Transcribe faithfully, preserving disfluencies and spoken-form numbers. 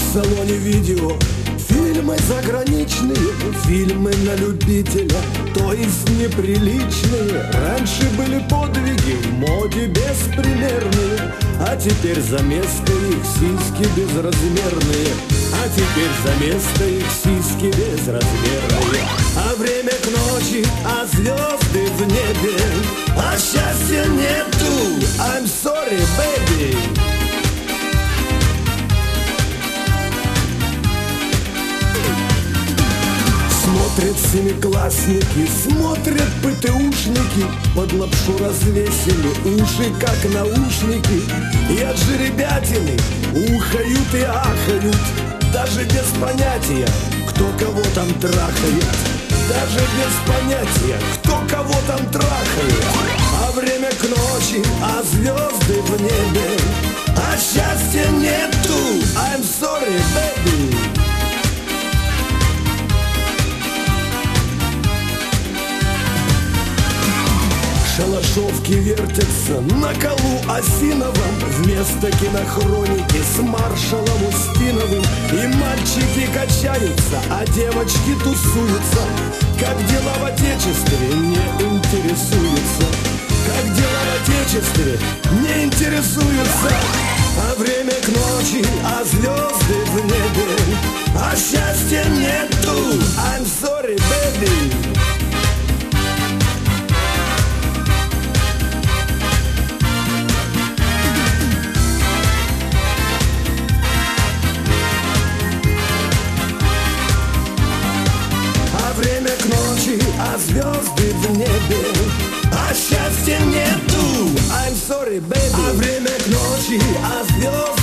в салоне видео. Фильмы заграничные, фильмы на любителя, то есть неприличные. Раньше были подвиги в моде беспримерные, а теперь за место их сиськи безразмерные. А теперь за место их сиськи безразмерные. А время к ночи, а звезды в небе, а счастья нету. I'm sorry, baby. Смотрят семиклассники, смотрят ПТУшники, под лапшу развесили уши, как наушники. И от жеребятины ухают и ахают, даже без понятия, кто кого там трахает. Даже без понятия, кто кого там трахает. А время к ночи, а звезды в небе, а счастья нету. I'm sorry, baby. Шалашовки вертятся на колу осиновом, вместо кинохроники с маршалом Устиновым. И мальчики качаются, а девочки тусуются. Как дела в отечестве, не интересуются. Как дела в отечестве, не интересуются. А время к ночи, а звезды в небе, а счастья нету. I'm sorry, baby. Время к ночи, а звезды в небе, а счастья нету. I'm sorry, baby. А время к ночи, а звезды